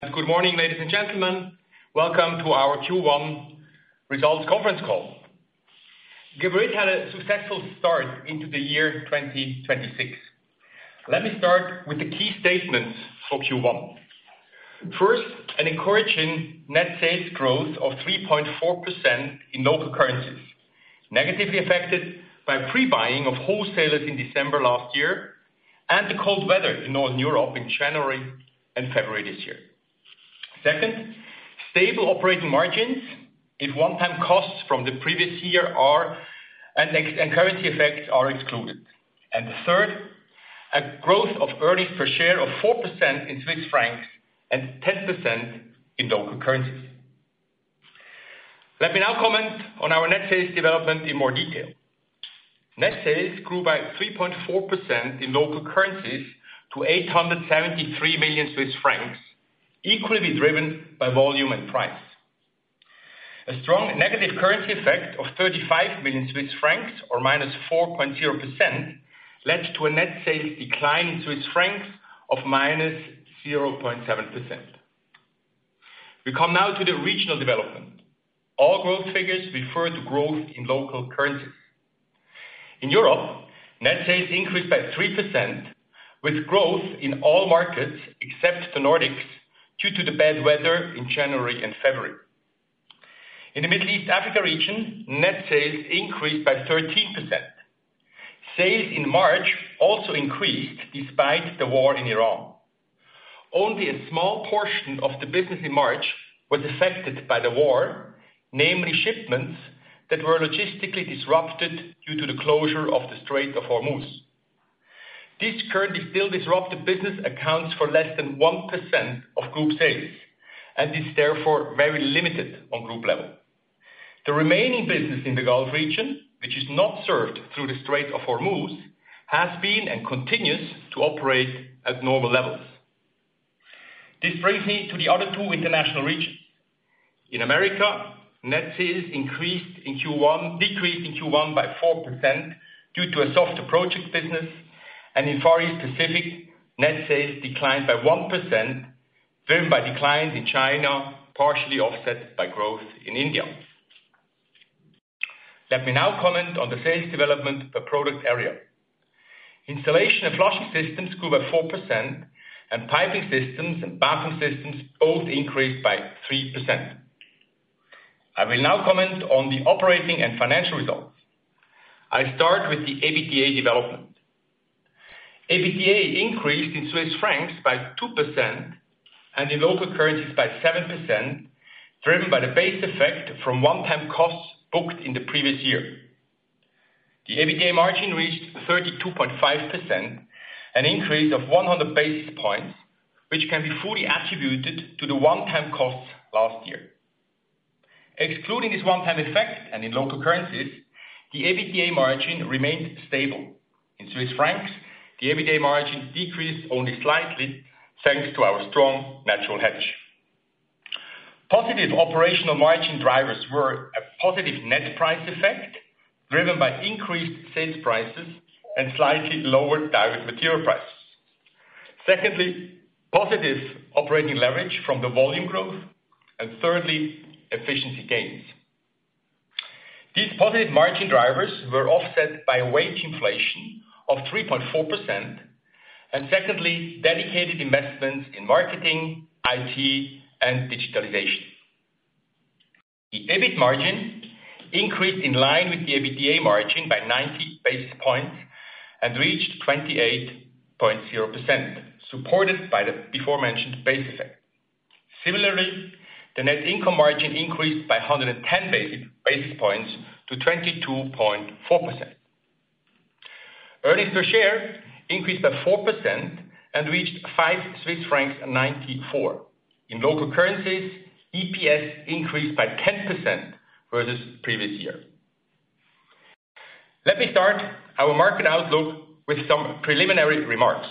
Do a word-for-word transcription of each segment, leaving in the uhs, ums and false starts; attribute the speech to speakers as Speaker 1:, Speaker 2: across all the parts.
Speaker 1: Good morning, ladies and gentlemen. Welcome to our Q one results conference call. Geberit had a successful start into the year twenty twenty-six. Let me start with the key statements for Q one. First, an encouraging net sales growth of three point four percent in local currencies, negatively affected by pre-buying of wholesalers in December last year and the cold weather in Northern Europe in January and February this year. Second, stable operating margins if one-time costs from the previous year are and, ex- and currency effects are excluded. And the third, a growth of earnings per share of four percent in Swiss francs and ten percent in local currencies. Let me now comment on our net sales development in more detail. Net sales grew by three point four percent in local currencies to eight hundred seventy-three million Swiss francs, equally driven by volume and price. A strong negative currency effect of thirty-five million Swiss francs, or minus four point zero percent, led to a net sales decline in Swiss francs of minus zero point seven percent. We come now to the regional development. All growth figures refer to growth in local currencies. In Europe, net sales increased by three percent, with growth in all markets except the Nordics, due to the bad weather in January and February. In the Middle East Africa region, net sales increased by thirteen percent. Sales in March also increased despite the war in Iran. Only a small portion of the business in March was affected by the war, namely shipments that were logistically disrupted due to the closure of the Strait of Hormuz. This currently still disrupted business accounts for less than one percent of group sales and is therefore very limited on group level. The remaining business in the Gulf region, which is not served through the Strait of Hormuz, has been and continues to operate at normal levels. This brings me to the other two international regions. In America, net sales increased in Q one, decreased in Q one by four percent due to a softer project business, and in Far East Pacific, net sales declined by one percent, driven by declines in China, partially offset by growth in India. Let me now comment on the sales development per product area. Installation and flushing systems grew by four percent, and piping systems and bathroom systems both increased by three percent. I will now comment on the operating and financial results. I start with the EBITDA development. EBITDA increased in Swiss francs by two percent and in local currencies by seven percent, driven by the base effect from one-time costs booked in the previous year. The EBITDA margin reached thirty-two point five percent, an increase of one hundred basis points, which can be fully attributed to the one-time costs last year. Excluding this one-time effect and in local currencies, the EBITDA margin remained stable. In Swiss francs, the EBITDA margin decreased only slightly, thanks to our strong natural hedge. Positive operational margin drivers were a positive net price effect, driven by increased sales prices and slightly lower direct material prices. Secondly, positive operating leverage from the volume growth, and thirdly, efficiency gains. These positive margin drivers were offset by wage inflation of three point four percent, and secondly, dedicated investments in marketing, I T, and digitalization. The EBIT margin increased in line with the EBITDA margin by ninety basis points and reached twenty-eight point zero percent, supported by the before-mentioned base effect. Similarly, the net income margin increased by one hundred ten basis points to twenty-two point four percent. Earnings per share increased by four percent and reached five Swiss francs ninety-four. In local currencies, E P S increased by ten percent versus previous year. Let me start our market outlook with some preliminary remarks.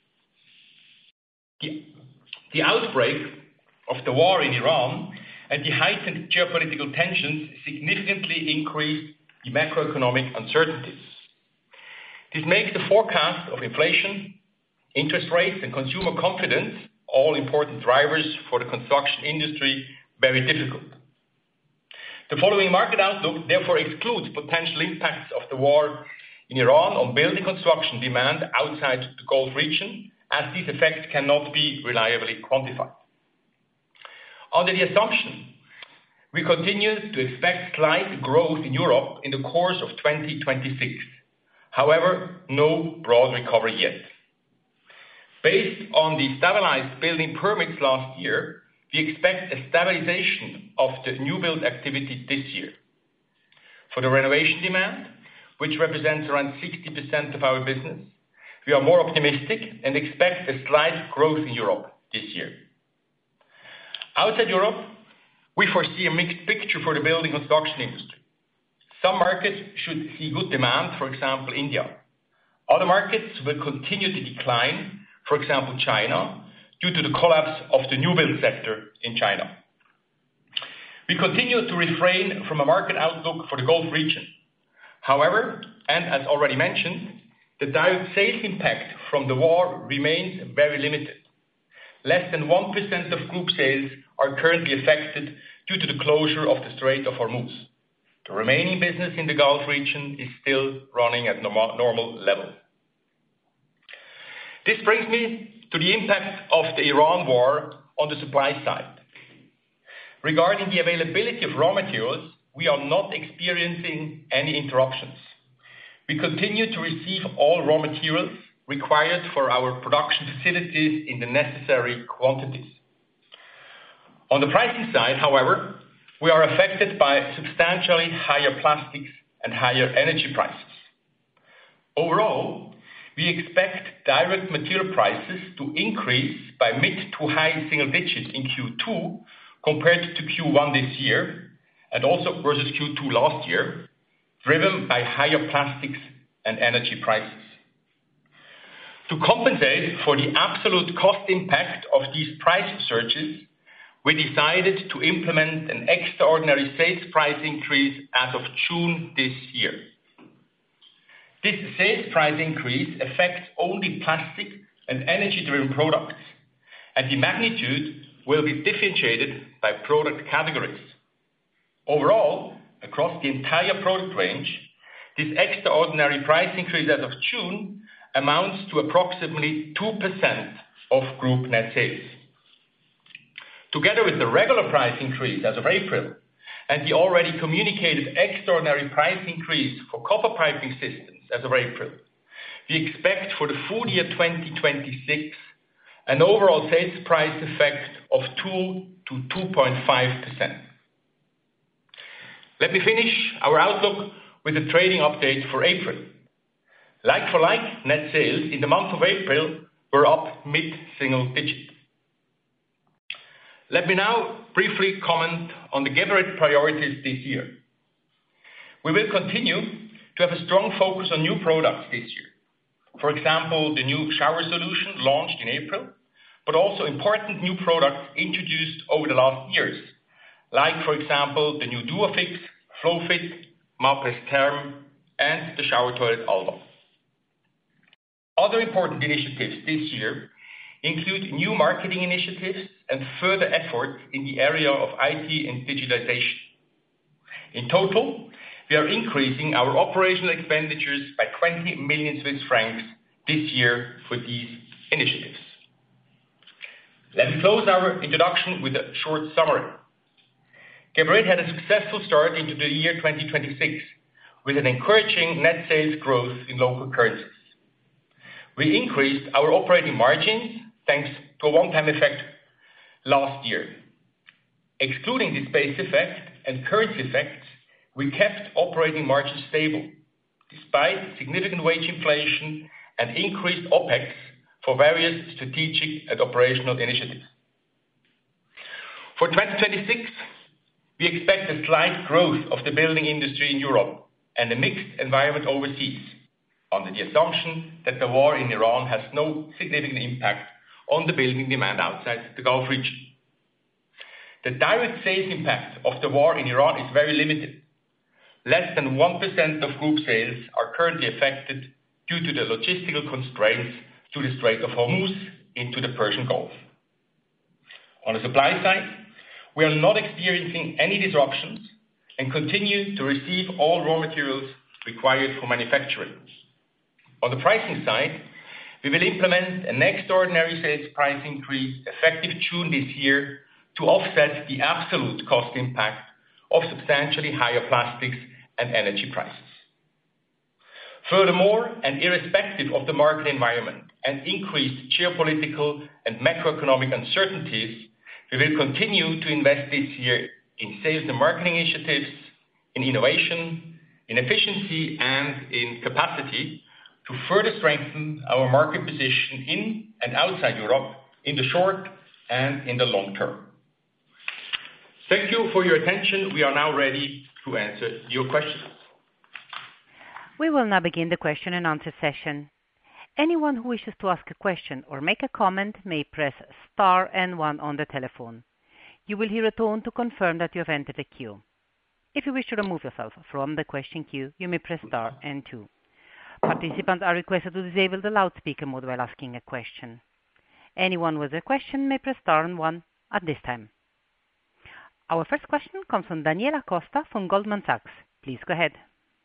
Speaker 1: The, the outbreak of the war in Iran and the heightened geopolitical tensions significantly increased the macroeconomic uncertainties. This makes the forecast of inflation, interest rates, and consumer confidence all important drivers for the construction industry very difficult. The following market outlook therefore excludes potential impacts of the war in Iran on building construction demand outside the Gulf region, as these effects cannot be reliably quantified. Under the assumption, we continue to expect slight growth in Europe in the course of twenty twenty-six. However, no broad recovery yet. Based on the stabilized building permits last year, we expect a stabilization of the new build activity this year. For the renovation demand, which represents around sixty percent of our business, we are more optimistic and expect a slight growth in Europe this year. Outside Europe, we foresee a mixed picture for the building construction industry. Some markets should see good demand, for example, India. Other markets will continue to decline, for example, China, due to the collapse of the new build sector in China. We continue to refrain from a market outlook for the Gulf region. However, and as already mentioned, the direct sales impact from the war remains very limited. Less than one percent of group sales are currently affected due to the closure of the Strait of Hormuz. The remaining business in the Gulf region is still running at normal, normal level. This brings me to the impact of the Iran war on the supply side. Regarding the availability of raw materials, we are not experiencing any interruptions. We continue to receive all raw materials required for our production facilities in the necessary quantities. On the pricing side, however, we are affected by substantially higher plastics and higher energy prices. Overall, we expect direct material prices to increase by mid to high single digits in Q two compared to Q one this year, and also versus Q two last year, driven by higher plastics and energy prices. To compensate for the absolute cost impact of these price surges, we decided to implement an extraordinary sales price increase as of June this year. This sales price increase affects only plastic and energy-driven products, and the magnitude will be differentiated by product categories. Overall, across the entire product range, this extraordinary price increase as of June amounts to approximately two percent of group net sales. Together with the regular price increase as of April and the already communicated extraordinary price increase for copper piping systems as of April, we expect for the full year twenty twenty-six an overall sales price effect of two to two point five percent. Let me finish our outlook with a trading update for April. Like-for-like net sales in the month of April were up mid-single digit. Let me now briefly comment on the Geberit priorities this year. We will continue to have a strong focus on new products this year. For example, the new shower solution launched in April, but also important new products introduced over the last years, like, for example, the new Duofix, FlowFit, Mapress Therm, and the shower toilet Alba. Other important initiatives this year include new marketing initiatives and further efforts in the area of I T and digitalization. In total, we are increasing our operational expenditures by twenty million Swiss francs this year for these initiatives. Let me close our introduction with a short summary. Geberit had a successful start into the year twenty twenty-six with an encouraging net sales growth in local currencies. We increased our operating margins thanks to a one-time effect last year. Excluding this base effect and currency effects, we kept operating margins stable despite significant wage inflation and increased OpEx for various strategic and operational initiatives. For twenty twenty-six, we expect a slight growth of the building industry in Europe and a mixed environment overseas, under the assumption that the war in Iran has no significant impact on the building demand outside the Gulf region. The direct sales impact of the war in Iran is very limited. Less than one percent of group sales are currently affected due to the logistical constraints to the Strait of Hormuz into the Persian Gulf. On the supply side, we are not experiencing any disruptions and continue to receive all raw materials required for manufacturing. On the pricing side, we will implement an extraordinary sales price increase effective June this year to offset the absolute cost impact of substantially higher plastics and energy prices. Furthermore, and irrespective of the market environment and increased geopolitical and macroeconomic uncertainties, we will continue to invest this year in sales and marketing initiatives, in innovation, in efficiency, and in capacity to further strengthen our market position in and outside Europe in the short and in the long term. Thank you for your attention. We are now ready to answer your questions.
Speaker 2: We will now begin the question and answer session. Anyone who wishes to ask a question or make a comment may press star and one on the telephone. You will hear a tone to confirm that you have entered the queue. If you wish to remove yourself from the question queue, you may press star and two. Participants are requested to disable the loudspeaker mode while asking a question. Anyone with a question may press star and one at this time. Our first question comes from Daniela Costa from Goldman Sachs. Please go ahead.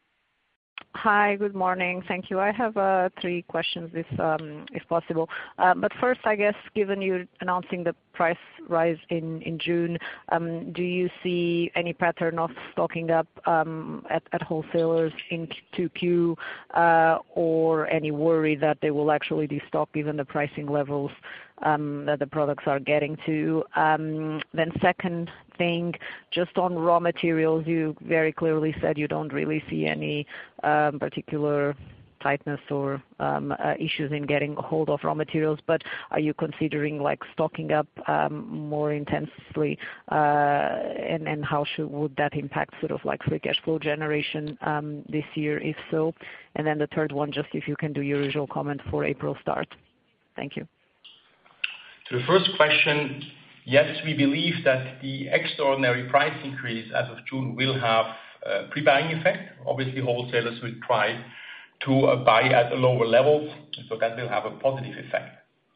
Speaker 3: Hi, good morning. Thank you. I have uh, three questions, if um, if possible. Uh, but first, I guess, given you announcing the price rise in in June, um, do you see any pattern of stocking up um, at, at wholesalers in two Q, uh, or any worry that they will actually destock given the pricing levels um, that the products are getting to? Um, then second thing, just on raw materials, you very clearly said you don't really see any um, particular tightness or um, uh, issues in getting hold of raw materials, but are you considering like stocking up um, more intensely, uh, and, and how should, would that impact sort of like free cash flow generation um, this year, if so? And then the third one, just if you can do your usual comment for April start. Thank you.
Speaker 1: To the first question, yes, we believe that the extraordinary price increase as of June will have a pre-buying effect. Obviously, wholesalers will try to uh, buy at a lower level, so that will have a positive effect.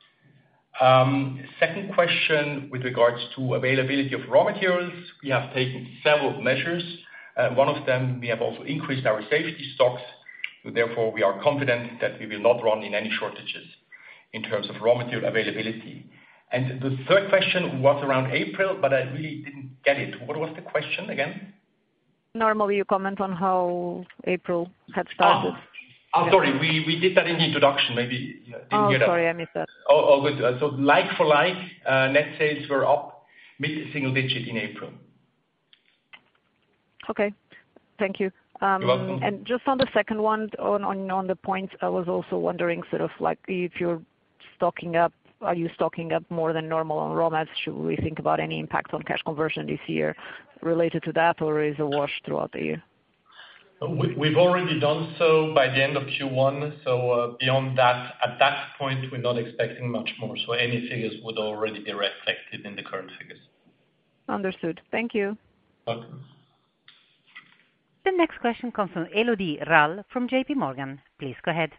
Speaker 1: Um, second question with regards to availability of raw materials, we have taken several measures. Uh, one of them, we have also increased our safety stocks, so therefore we are confident that we will not run in any shortages in terms of raw material availability. And the third question was around April, but I really didn't get it. What was the question again?
Speaker 3: Normally you comment on how April had started.
Speaker 1: Oh. Oh, sorry, we, we did that in the introduction. Maybe you didn't
Speaker 3: oh,
Speaker 1: hear that.
Speaker 3: sorry, I missed that.
Speaker 1: Oh, oh good. Uh, so like for like, uh, net sales were up mid-single digit in April.
Speaker 3: Okay, thank you. Um,
Speaker 1: You're welcome.
Speaker 3: And just on the second one, on, on, on the points, I was also wondering sort of like if you're stocking up, are you stocking up more than normal on raw mats? Should we think about any impact on cash conversion this year related to that, or is it a wash throughout the year?
Speaker 4: We've already done so by the end of Q one, so uh, beyond that, at that point, we're not expecting much more. So any figures would already be reflected in the current figures.
Speaker 3: Understood. Thank you.
Speaker 4: Welcome.
Speaker 2: The next question comes from Elodie Rall from J P Morgan. Please go ahead.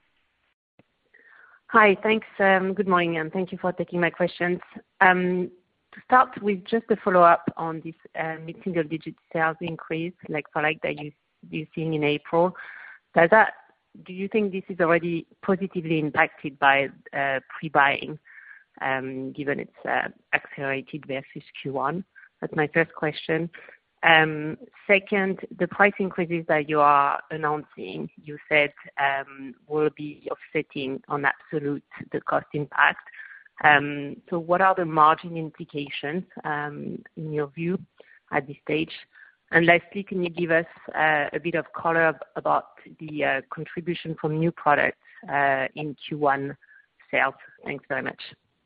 Speaker 5: Hi, thanks. Um, good morning, and thank you for taking my questions. Um, to start with, just a follow-up on this uh, mid-single-digit sales increase, like for like that you you're seeing in April. Does that, do you think this is already positively impacted by uh, pre-buying, um, given it's uh, accelerated versus Q one? That's my first question. Um, second, the price increases that you are announcing, you said um, will be offsetting on absolute the cost impact. Um, so what are the margin implications um, in your view at this stage? And lastly, can you give us uh, a bit of color about the uh, contribution from new products uh, in Q one sales? Thanks very much.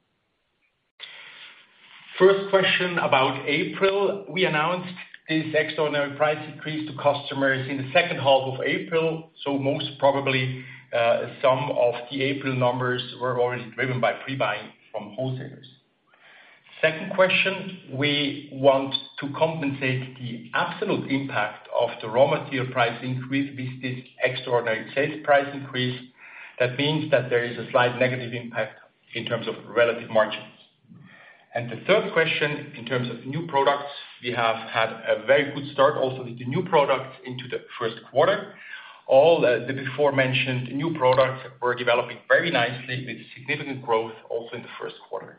Speaker 1: First question about April. We announced this extraordinary price increase to customers in the second half of April, so most probably uh, some of the April numbers were already driven by pre-buying from wholesalers. Second question, we want to compensate the absolute impact of the raw material price increase with this extraordinary sales price increase. That means that there is a slight negative impact in terms of relative margins. And the third question, in terms of new products, we have had a very good start also with the new products into the first quarter. All uh, the before mentioned new products were developing very nicely with significant growth also in the first quarter.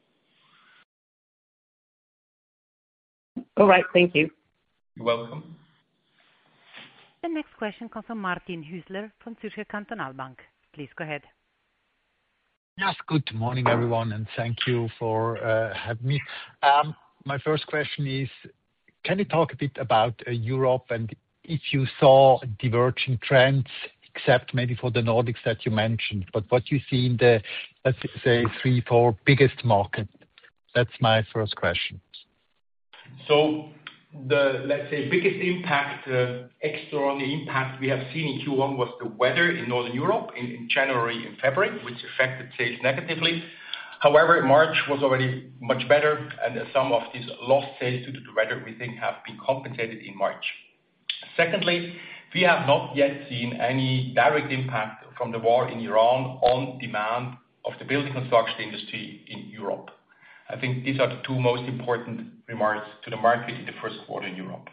Speaker 5: All right, thank you.
Speaker 1: You're welcome.
Speaker 2: The next question comes from Martin Hüsler from Zürcher Kantonalbank. Please go ahead.
Speaker 6: Yes, good morning, everyone, and thank you for uh, having me. Um, my first question is, can you talk a bit about uh, Europe and if you saw diverging trends, except maybe for the Nordics that you mentioned, but what you see in the, let's say, three, four biggest markets? That's my first question.
Speaker 1: So the, let's say, biggest impact, uh, extraordinary impact we have seen in Q one was the weather in Northern Europe in, in January and February, which affected sales negatively. However, March was already much better, and some of these lost sales due to the weather, we think, have been compensated in March. Secondly, we have not yet seen any direct impact from the war in Iran on demand of the building construction industry in Europe. I think these are the two most important remarks to the market in the first quarter in Europe.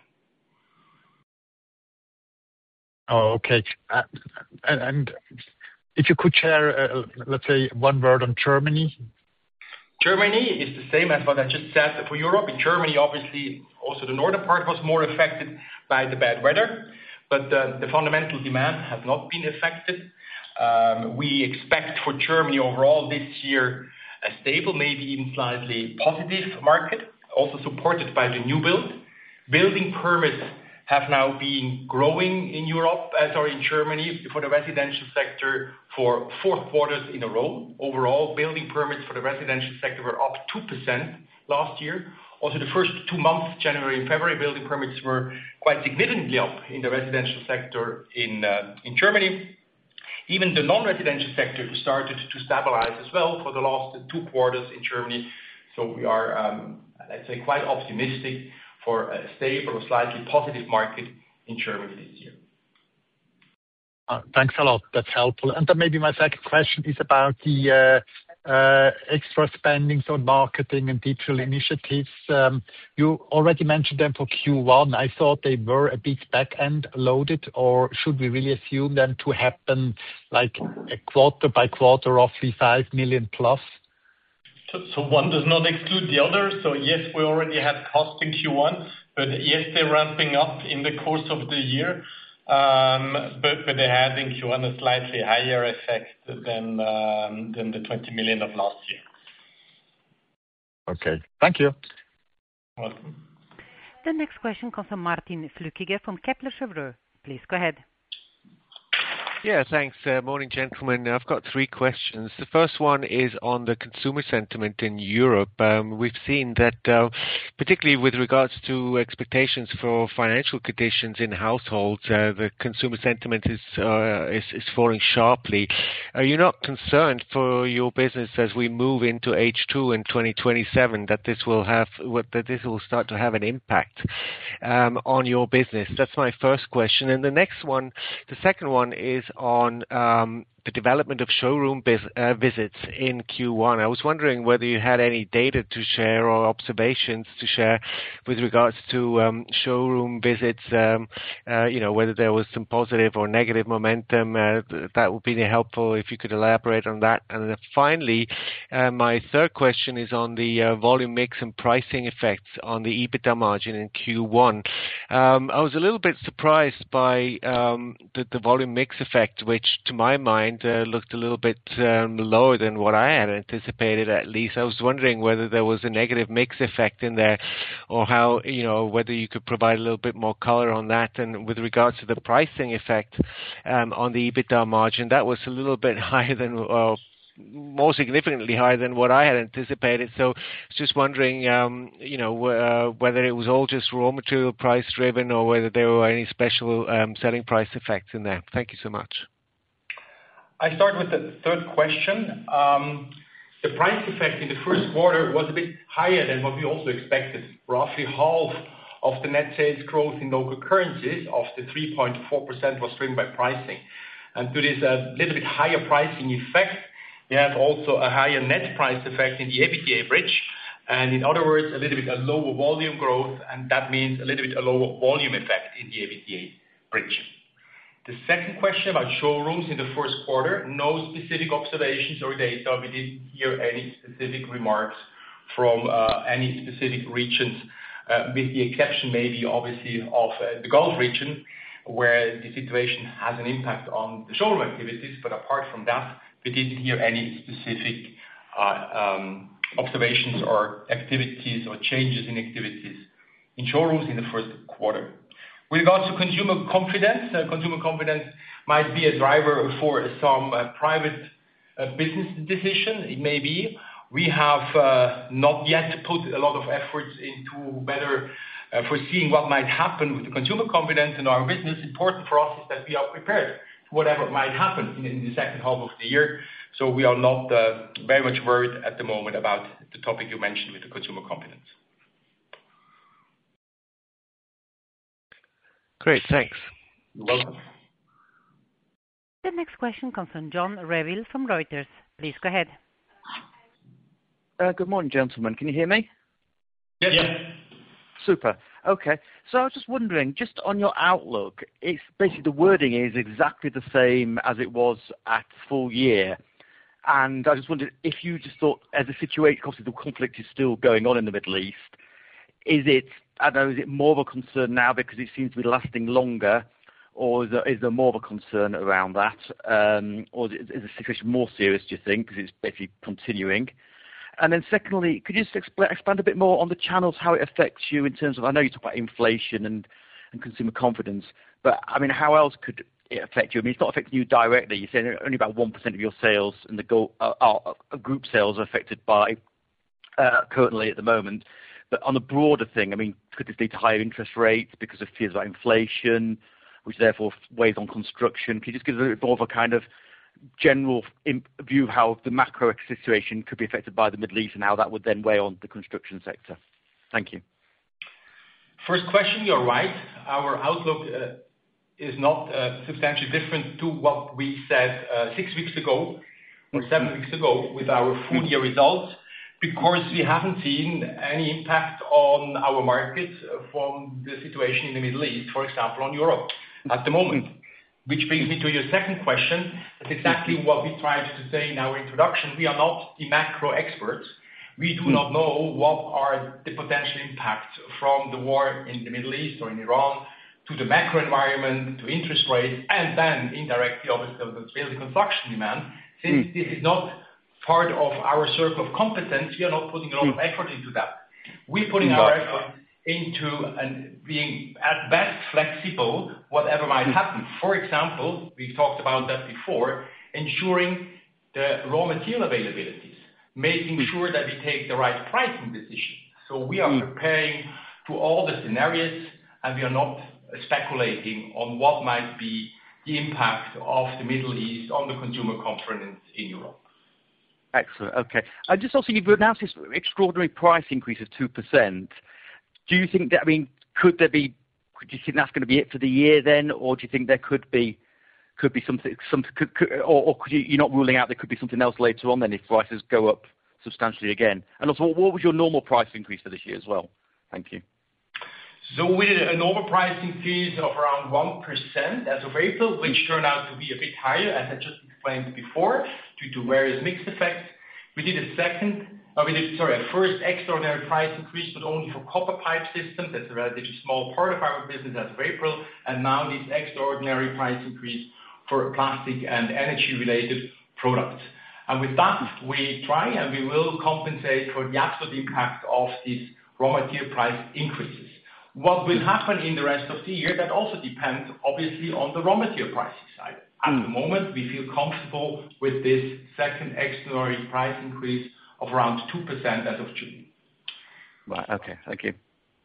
Speaker 6: Oh, okay. Uh, and, and if you could share, uh, let's say, one word on Germany.
Speaker 1: Germany is the same as what I just said for Europe. In Germany, obviously, also the northern part was more affected by the bad weather, but uh, the fundamental demand has not been affected. Um, we expect for Germany overall this year a stable, maybe even slightly positive market, also supported by the new build. Building permits have now been growing in Europe, uh, sorry, in Germany for the residential sector for four quarters in a row. Overall, building permits for the residential sector were up two percent last year. Also, the first two months, January and February, building permits were quite significantly up in the residential sector in uh, in Germany. Even the non-residential sector started to stabilize as well for the last two quarters in Germany. So we are, um, let's say, quite optimistic for a stable or slightly positive market in Germany this year.
Speaker 6: Uh, thanks a lot. That's helpful. And then maybe my second question is about the uh, uh, extra spendings on marketing and digital initiatives. Um, you already mentioned them for Q one. I thought they were a bit back-end loaded, or should we really assume them to happen like a quarter by quarter, roughly five million plus?
Speaker 4: So, so one does not exclude the other. So yes, we already had cost in Q one, but yes, they're ramping up in the course of the year. Um, but, but they had in Q one a slightly higher effect than um, than the twenty million of last year.
Speaker 6: Okay, thank you.
Speaker 4: Welcome.
Speaker 2: The next question comes from Martin Flückiger from Kepler Cheuvreux. Please go ahead.
Speaker 7: Yeah, thanks. Uh, morning, gentlemen. I've got three questions. The first one is on the consumer sentiment in Europe. Um, we've seen that, uh, particularly with regards to expectations for financial conditions in households, uh, the consumer sentiment is, uh, is is falling sharply. Are you not concerned for your business as we move into H two in twenty twenty-seven that this will have that this will start to have an impact um, on your business? That's my first question. And the next one, the second one is on um, the development of showroom biz, uh, visits in Q one. I was wondering whether you had any data to share or observations to share with regards to um, showroom visits, um, uh, you know, whether there was some positive or negative momentum. Uh, that would be helpful if you could elaborate on that. And then finally, uh, my third question is on the uh, volume mix and pricing effects on the EBITDA margin in Q one. Um, I was a little bit surprised by um, the, the volume mix effect, which to my mind Uh, looked a little bit um, lower than what I had anticipated. At least I was wondering whether there was a negative mix effect in there, or how, you know, whether you could provide a little bit more color on that. And with regards to the pricing effect um, on the EBITDA margin, that was a little bit higher than, uh, more significantly higher than what I had anticipated. So just wondering, um, you know, uh, whether it was all just raw material price driven, or whether there were any special um, selling price effects in there. Thank you so much.
Speaker 1: I start with the third question. Um, the price effect in the first quarter was a bit higher than what we also expected. Roughly half of the net sales growth in local currencies of the three point four percent was driven by pricing. And to this uh, little bit higher pricing effect, we have also a higher net price effect in the EBITDA bridge. And in other words, a little bit a lower volume growth, and that means a little bit a lower volume effect in the EBITDA bridge. The second question about showrooms in the first quarter, no specific observations or data. We didn't hear any specific remarks from uh, any specific regions, uh, with the exception maybe obviously of uh, the Gulf region, where the situation has an impact on the showroom activities. But apart from that, we didn't hear any specific uh, um, observations or activities or changes in activities in showrooms in the first quarter. With regards to consumer confidence, uh, consumer confidence might be a driver for some uh, private uh, business decision. It may be. We have uh, not yet put a lot of efforts into better uh, foreseeing what might happen with the consumer confidence in our business. Important for us is that we are prepared for whatever might happen in, in the second half of the year. So we are not uh, very much worried at the moment about the topic you mentioned with the consumer confidence.
Speaker 7: Great, thanks.
Speaker 1: You're welcome.
Speaker 2: The next question comes from John Revill from Reuters. Please go ahead.
Speaker 8: Uh, good morning, gentlemen. Can you hear me?
Speaker 1: Yes.
Speaker 4: Yeah.
Speaker 8: Super. Okay. So I was just wondering, just on your outlook, it's basically the wording is exactly the same as it was at full year. And I just wondered if you just thought, as a situation, obviously the conflict is still going on in the Middle East, is it, I don't know, is it more of a concern now because it seems to be lasting longer, or is there, is there more of a concern around that? Um, or is, is the situation more serious, do you think, because it's basically continuing? And then secondly, could you just expl- expand a bit more on the channels, how it affects you in terms of, I know you talk about inflation and, and consumer confidence, but I mean, how else could it affect you? I mean, it's not affecting you directly. You're saying only about one percent of your sales and the go, uh, uh, group sales are affected by uh, currently at the moment. But on the broader thing, I mean, could this lead to higher interest rates because of fears about inflation, which therefore weighs on construction? Can you just give us a little bit more of a kind of general view of how the macro situation could be affected by the Middle East and how that would then weigh on the construction sector? Thank you.
Speaker 1: First question, you're right. Our outlook uh, is not uh, substantially different to what we said uh, six weeks ago or seven weeks ago with our full year results, because we haven't seen any impact on our markets from the situation in the Middle East, for example, on Europe at the moment. Which brings me to your second question. That's exactly what we tried to say in our introduction. We are not the macro experts. We do not know what are the potential impacts from the war in the Middle East or in Iran to the macro environment, to interest rates, and then indirectly, obviously, the building construction demand. Since mm. this is not part of our circle of competence, we are not putting a lot mm. of effort into that. We're putting mm. our effort into and being at best flexible, whatever might happen. For example, we've talked about that before, ensuring the raw material availabilities, making sure that we take the right pricing decision. So we are preparing to all the scenarios, and we are not speculating on what might be the impact of the Middle East on the consumer confidence in Europe.
Speaker 8: Excellent. Okay. I just also, you've announced this extraordinary price increase of two percent. Do you think that, I mean, could there be, do you think that's going to be it for the year then, or do you think there could be, could be something, some, could, could, or, or could you, you're not ruling out there could be something else later on then if prices go up substantially again? And also, what was your normal price increase for this year as well? Thank you.
Speaker 1: So we did a normal price increase of around one percent as of April, which turned out to be a bit higher, as I just explained before, due to various mixed effects. We did a second Uh, we did, sorry, a first extraordinary price increase, but only for copper pipe systems. That's a relatively small part of our business as of April. And now this extraordinary price increase for plastic and energy-related products. And with that, we try and we will compensate for the absolute impact of these raw material price increases. What will happen in the rest of the year, that also depends, obviously, on the raw material pricing side. At mm. the moment, we feel comfortable with this second extraordinary price increase of around two percent as of June.
Speaker 8: Right, okay, thank you.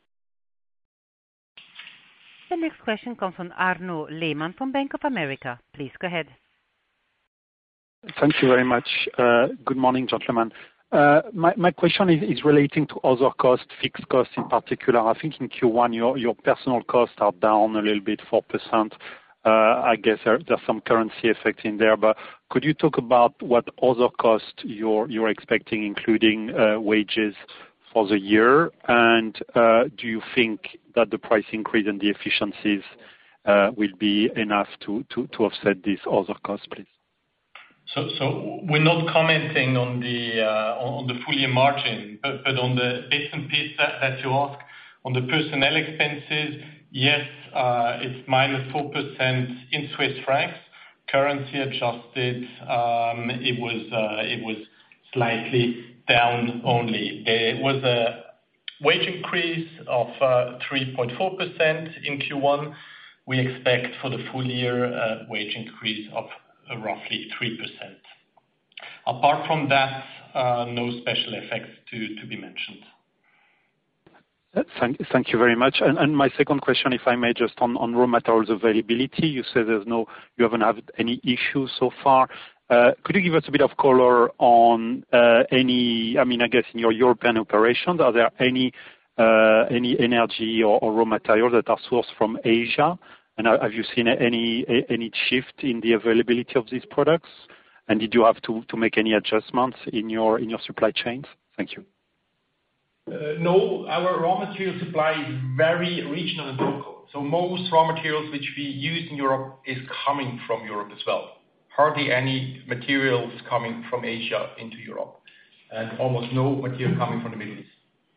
Speaker 2: The next question comes from Arnaud Lehmann from Bank of America. Please go ahead.
Speaker 9: Thank you very much. Uh, good morning, gentlemen. Uh, my, my question is, is relating to other costs, fixed costs in particular. I think in Q one your, your personal costs are down a little bit, four percent. Uh, I guess there, there's some currency effect in there, but could you talk about what other costs you're, you're expecting, including uh, wages for the year? And uh, do you think that the price increase and the efficiencies uh, will be enough to, to, to offset these other costs, please?
Speaker 4: So, so we're not commenting on the uh, on the full year margin, but, but on the bits and pieces that, that you ask on the personnel expenses. Yes, uh, it's minus four percent in Swiss francs. Currency adjusted, um, it was uh, it was slightly down only. There was a wage increase of uh, three point four percent in Q one. We expect for the full year a wage increase of uh, roughly three percent. Apart from that, uh, no special effects to, to be mentioned.
Speaker 9: Thank, thank you very much. And, and my second question, if I may, just on, on raw materials availability. You said there's no, you haven't had any issues so far. Uh, could you give us a bit of color on uh, any? I mean, I guess in your European operations, are there any uh, any energy or, or raw materials that are sourced from Asia? And have you seen any any shift in the availability of these products? And did you have to, to make any adjustments in your in your supply chains? Thank you.
Speaker 1: Uh, no, our raw material supply is very regional and local. So most raw materials which we use in Europe is coming from Europe as well. Hardly any materials coming from Asia into Europe, and almost no material coming from the Middle East.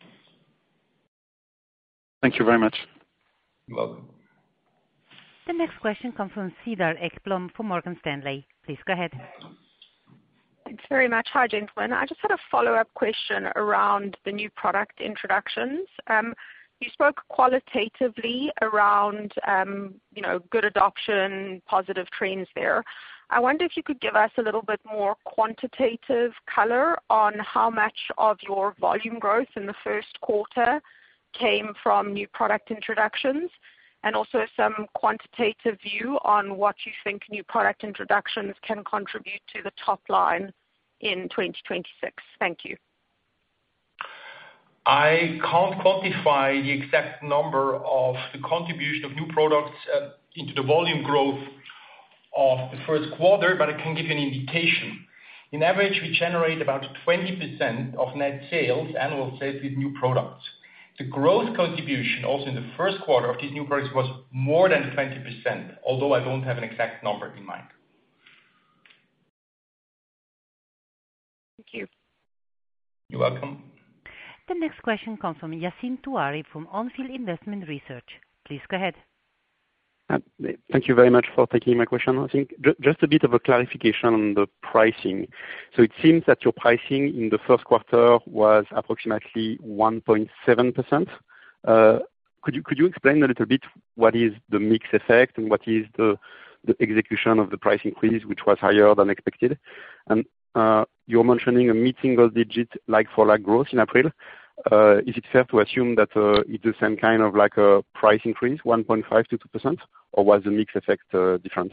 Speaker 9: Thank you very much.
Speaker 1: You're welcome.
Speaker 2: The next question comes from Cedar Ekblom from Morgan Stanley. Please go ahead.
Speaker 10: Thanks very much. Hi, gentlemen. I just had a follow-up question around the new product introductions. Um, you spoke qualitatively around, um, you know, good adoption, positive trends there. I wonder if you could give us a little bit more quantitative color on how much of your volume growth in the first quarter came from new product introductions, and also some quantitative view on what you think new product introductions can contribute to the top line in twenty twenty-six. Thank you.
Speaker 1: I can't quantify the exact number of the contribution of new products uh, into the volume growth of the first quarter, but I can give you an indication. In average, we generate about twenty percent of net sales, annual sales, with new products. The growth contribution also in the first quarter of these new products was more than twenty percent, although I don't have an exact number in mind.
Speaker 10: Thank you.
Speaker 1: You're welcome.
Speaker 2: The next question comes from Yassine Touahri from On Field Investment Research. Please go ahead.
Speaker 11: Uh, Thank you very much for taking my question. I think ju- just a bit of a clarification on the pricing. So it seems that your pricing in the first quarter was approximately one point seven percent. Uh, could you could you explain a little bit what is the mix effect and what is the the execution of the price increase, which was higher than expected? And uh, you're mentioning a mid-single digit like-for-like growth in April. Uh, is it fair to assume that uh, it's the same kind of like a price increase, one point five to two percent, or was the mix effect uh, different?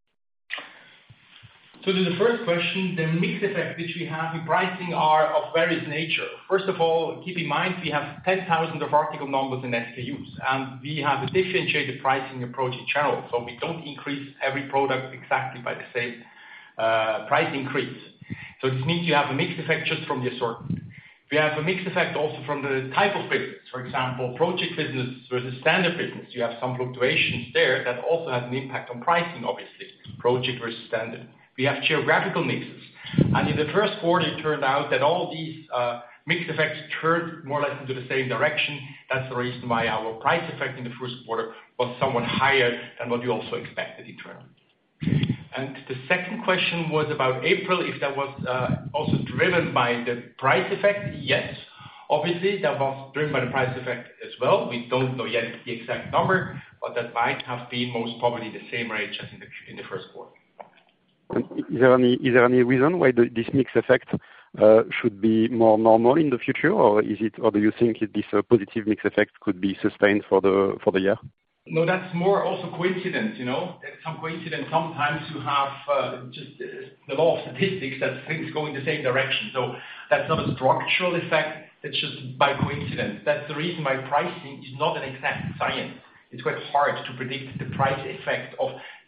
Speaker 1: So to the first question, the mix effect which we have in pricing are of various nature. First of all, keep in mind we have ten thousand of article numbers and S K Us, and we have a differentiated pricing approach in general. So we don't increase every product exactly by the same uh, price increase. So this means you have a mix effect just from the assortment. We have a mixed effect also from the type of business. For example, project business versus standard business. You have some fluctuations there that also has an impact on pricing, obviously, project versus standard. We have geographical mixes. And in the first quarter, it turned out that all these uh, mixed effects turned more or less into the same direction. That's the reason why our price effect in the first quarter was somewhat higher than what we also expected internally. And the second question was about April, if that was uh, also driven by the price effect. Yes, obviously that was driven by the price effect as well. We don't know yet the exact number, but that might have been most probably the same range as in the, in the first quarter.
Speaker 11: Is there any is there any reason why the, this mix effect uh, should be more normal in the future, or is it, or do you think this uh, positive mix effect could be sustained for the for the year?
Speaker 1: No, that's more also coincidence, you know. There's some coincidence. Sometimes you have uh, just uh, the law of statistics that things go in the same direction. So that's not a structural effect. It's just by coincidence. That's the reason why pricing is not an exact science. It's quite hard to predict the price effect of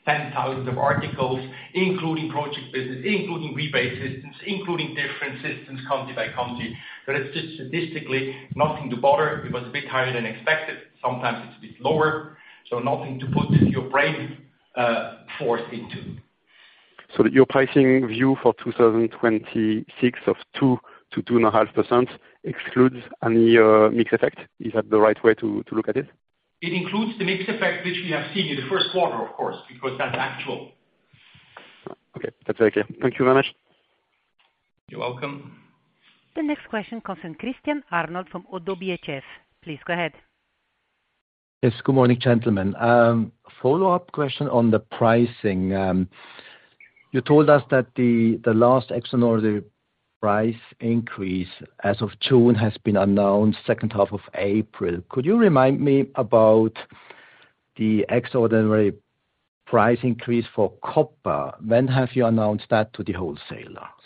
Speaker 1: ten thousand of articles, including project business, including rebate systems, including different systems country by country. So it's just statistically nothing to bother. It was a bit higher than expected. Sometimes it's a bit lower. So nothing to put your brain uh, force into.
Speaker 11: So your pricing view for two thousand twenty-six of two to two point five percent excludes any uh, mix effect? Is that the right way to, to look at it?
Speaker 1: It includes the mix effect which we have seen in the first quarter, of course, because that's actual.
Speaker 11: Okay, that's very clear. Thank you very much.
Speaker 1: You're welcome.
Speaker 2: The next question comes from Christian Arnold from ODDO B H F. Please go ahead.
Speaker 12: Yes, good morning, gentlemen. Um, follow-up question on the pricing. Um, you told us that the, the last extraordinary price increase as of June has been announced second half of April. Could you remind me about the extraordinary price increase for copper? When have you announced that to the wholesalers?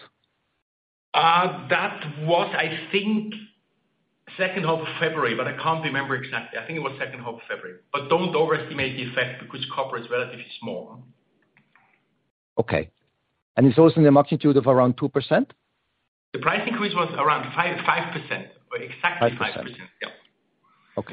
Speaker 1: Uh, that was, I think, second half of February, but I can't remember exactly. I think it was second half of February. But don't overestimate the effect because copper is relatively small.
Speaker 12: Okay. And it's also in the magnitude of around two percent?
Speaker 1: The price increase was around five percent, or exactly five percent. Yeah.
Speaker 12: Okay.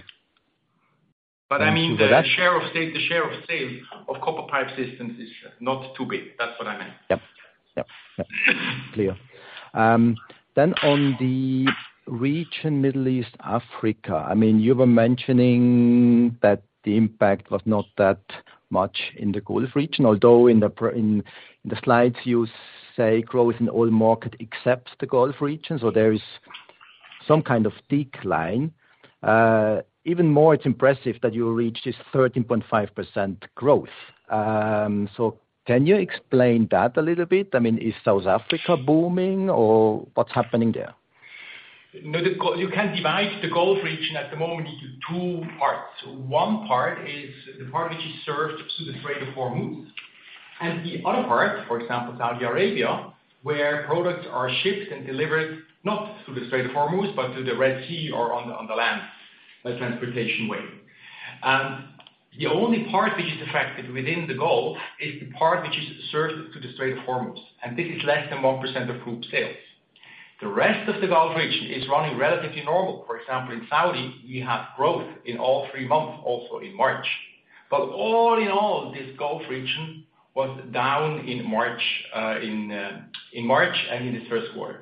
Speaker 1: But
Speaker 12: Thank
Speaker 1: I mean,
Speaker 12: you
Speaker 1: the
Speaker 12: that.
Speaker 1: share of sales, the share of sales of copper pipe systems is not too big. That's what I meant.
Speaker 12: Yep. Yep. Yep. Clear. Um, Then on the region Middle East, Africa, I mean, you were mentioning that the impact was not that much in the Gulf region, although in the pr- in in the slides you say growth in all market except the Gulf region, so there is some kind of decline. Uh, Even more, it's impressive that you reached this thirteen point five percent growth. Um, So can you explain that a little bit? I mean, is South Africa booming, or what's happening there?
Speaker 1: No, the, you can divide the Gulf region at the moment into two parts. One part is the part which is served through the Strait of Hormuz, and the other part, for example, Saudi Arabia, where products are shipped and delivered not through the Strait of Hormuz, but to the Red Sea or on the, on the land by transportation way. And the only part which is affected within the Gulf is the part which is served to the Strait of Hormuz, and this is less than one percent of group sales. The rest of the Gulf region is running relatively normal. For example, in Saudi, we have growth in all three months, also in March. But all in all, this Gulf region was down in March, uh, in uh, in March and in this first quarter.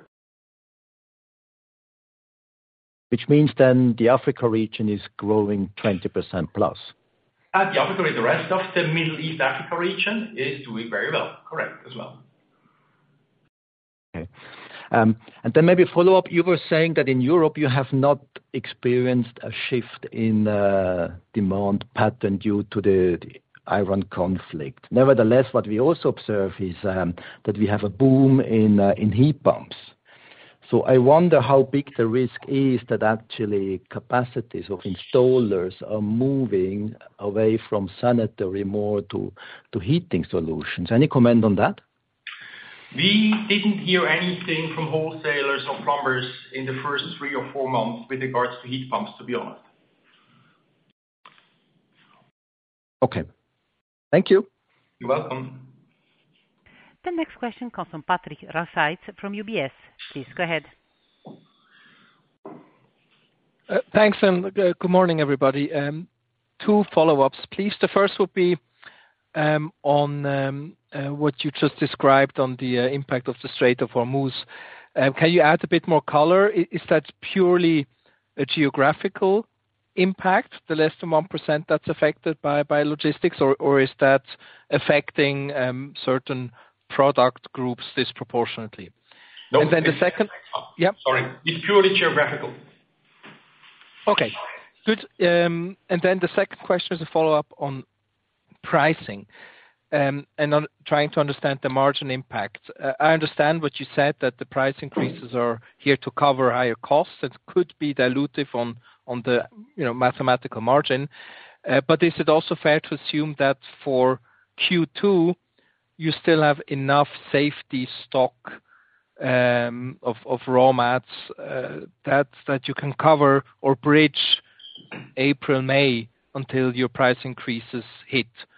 Speaker 12: Which means then the Africa region is growing twenty percent plus.
Speaker 1: And the Africa, the rest of the Middle East Africa region is doing very well, correct as well.
Speaker 12: Okay. Um, and then maybe follow up, you were saying that in Europe you have not experienced a shift in uh, demand pattern due to the, the Iran conflict. Nevertheless, what we also observe is um, that we have a boom in uh, in heat pumps. So I wonder how big the risk is that actually capacities of installers are moving away from sanitary more to, to heating solutions. Any comment on that?
Speaker 1: We didn't hear anything from wholesalers or plumbers in the first three or four months with regards to heat pumps, to be honest.
Speaker 12: Okay. Thank you.
Speaker 1: You're welcome.
Speaker 2: The next question comes from Patrick Rafaisz from U B S. Please go ahead.
Speaker 13: Uh, thanks, and uh, good morning, everybody. Um, two follow-ups, please. The first would be um, on um, uh, what you just described on the uh, impact of the Strait of Hormuz. Um, can you add a bit more color? Is, is that purely a geographical impact, the less than one percent that's affected by, by logistics, or, or is that affecting um, certain product groups disproportionately?
Speaker 1: No,
Speaker 13: and then the second, yeah,
Speaker 1: sorry, it's purely geographical.
Speaker 13: Okay, good. Um, and then the second question is a follow-up on pricing, um, and on trying to understand the margin impact. Uh, I understand what you said, that the price increases are here to cover higher costs and could be dilutive on on the you know mathematical margin. Uh, but is it also fair to assume that for Q two you still have enough safety stock um, of, of raw mats uh, that that you can cover or bridge April, May until your price increases hit?